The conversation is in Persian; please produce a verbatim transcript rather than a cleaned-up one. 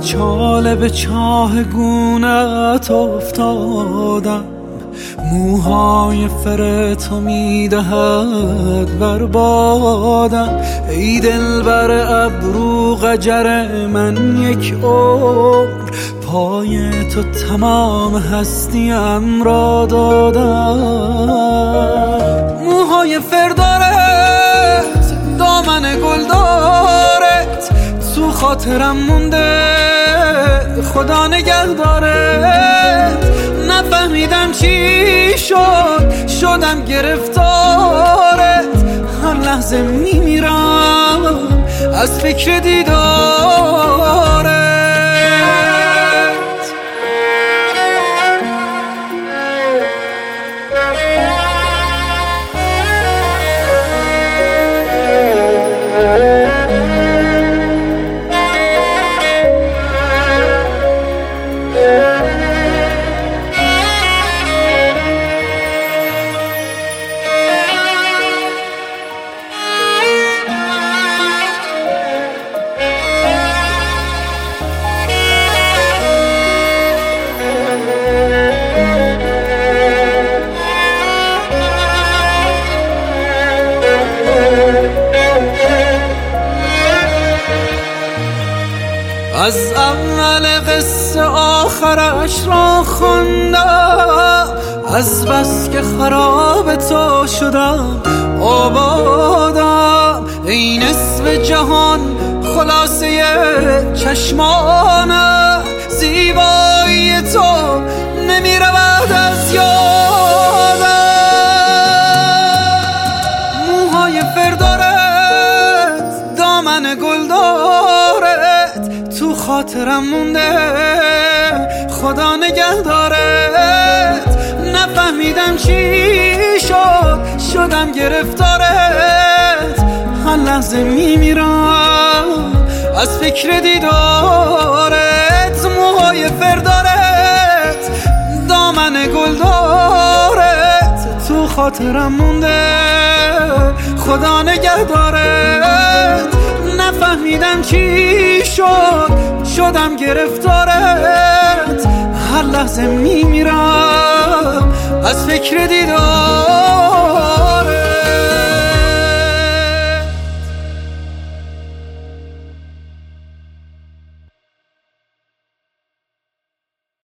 چاله به چاه گونت افتادم، موهای فر تو میدهد بربادم. ای دل بر ابرو قجر من یک عمر، پای تو تمام هستیم را دادم. موهای فر دارت، دامن گل دارت، تو خاطرم مونده خدا نگه دارت. نفهمیدم چی شد، شدم گرفتارت، هر لحظه میمیرم از فکر دیدارت. از اول قصه آخرش را خوندم، از بس که خراب تو شدم آبادم. ای نصف جهان خلاصه چشمانم، زیبایی تو نمی رود از یادم. موهای فر دارت، دامن گل دارت، تو خاطرم مونده خدا نگه دارت. نفهمیدم چی شد، شدم گرفتارت، هر لحظه میمیرم از فکر دیدارت. موهای فر دارت، دامن گل دارت، تو خاطرم مونده خدا نگه دارت. نفهمیدم چی شد، شدم گرفتارت، هر لحظه میمیرم از فکر دیدار.